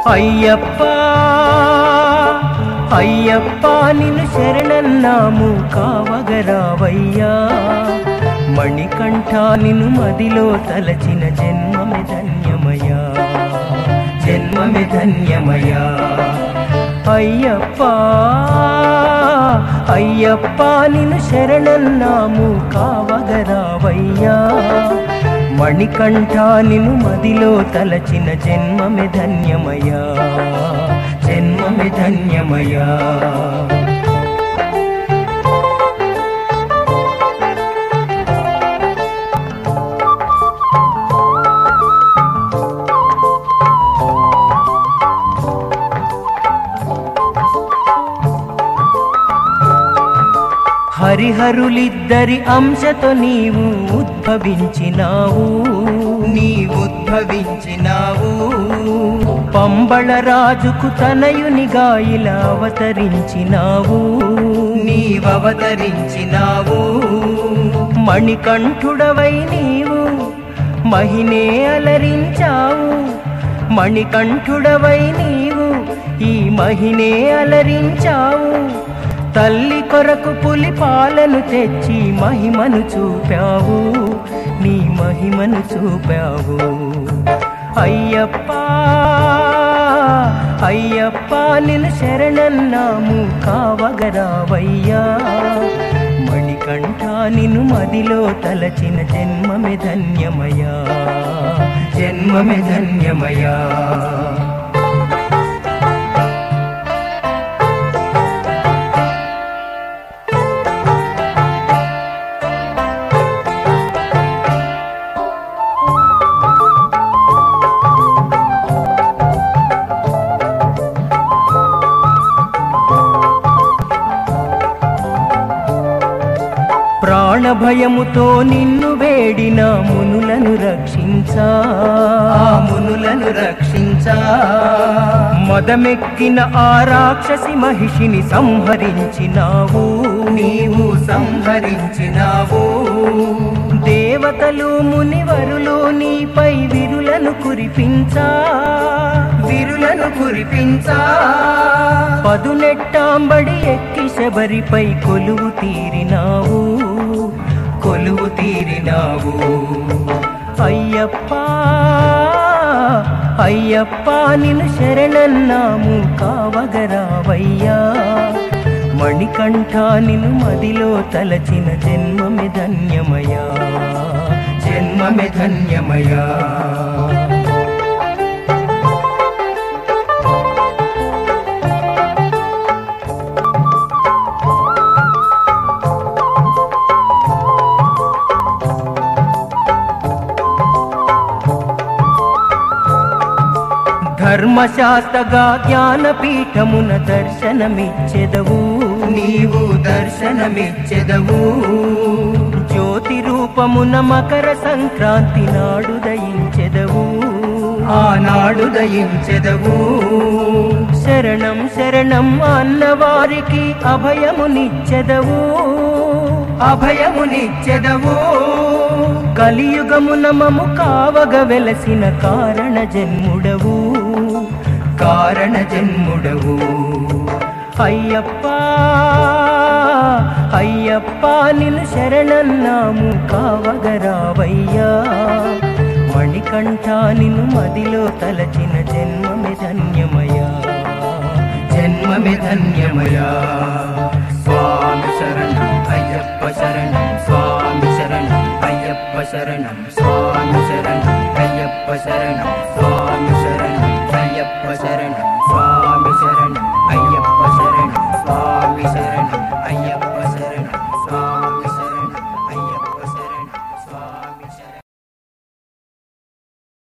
అయ్యప్ప అయ్యప్ప నిన్ను శరణన్నాము కావగరావయ్యా. మణికంఠ నిన్ను మదిలో తలచిన జన్మమే ధన్యమయ్యా, జన్మమే ధన్యమయ్యా. అయ్యప్ప అయ్యప్ప నిన్ను శరణన్నాము కావగరావయ్యా. మణికంఠ నిన్ను మదిలో తలచిన జన్మమే ధన్యమయ్యా, జన్మమే ధన్యమయ్యా. హరిహరులిద్దరి అంశతో నీవు ఉద్భవించినావు, నీవుద్భవించినావు. పంబళ రాజుకు తనయునిగా ఇలా అవతరించినావు, నీవవతరించినావు. మణికంఠుడవై నీవు మహినే అలరించావు, మణికంఠుడవై నీవు ఈ మహినే అలరించావు. తల్లి కొరకు పులి పాలను తెచ్చి మహిమను చూపావు, నీ మహిమను చూపావు. అయ్యప్ప అయ్యప్ప నిన్ను శరణన్నాము కావగరావయ్యా. మణికంఠ నిన్ను మదిలో తలచిన జన్మమే ధన్యమయ్యా, జన్మమే ధన్యమయ్యా. ప్రాణభయముతో నిన్ను వేడిన మునులను రక్షించా, మునులను రక్షించా. మదమెక్కిన ఆ రాక్షసి మహిషిని సంహరించినావు, నీవు సంహరించినావు. దేవతలు మునివరులు నీపై విరులను కురిపించా, విరులను కురిపించా. పదునెట్టాంబడి ఎక్కి శబరిపై కొలువు తీరినావు, కొలువు తీరినావు. అయ్యప్ప అయ్యప్ప నిన్ను శరణన్నాము కావగరావయ్యా. మణికంఠ నిన్ను మదిలో తలచిన జన్మమే ధన్యమయ్యా, జన్మమే ధన్యమయ్యా. ధర్మశాస్త్రగా జ్ఞానపీఠమున దర్శనమిచ్చెదవు, నీవు దర్శనమిచ్చెదవు. జ్యోతి రూపమున మకర సంక్రాంతి నాడు దయించెదవు, ఆనాడు దయించెదవు. శరణం శరణం అన్నవారికి అభయమునిచ్చెదవు, అభయమునిచ్చెదవు. కలియుగమున మము కావగ వెలసిన కారణ జన్ముడవు, కారణ జన్ముడవు. అయ్యప్ప అయ్యప్ప నిన్ను శరణన్నాము కావగరావయ్యా. మణికంఠ నిన్ను మదిలో తలచిన జన్మమే ధన్యమయ్యా, జన్మమే ధన్యమయ్యా. స్వామి శరణం అయ్యప్ప శరణం, స్వామి శరణం అయ్యప్ప శరణం, స్వామి శరణం అయ్యప్ప శరణం.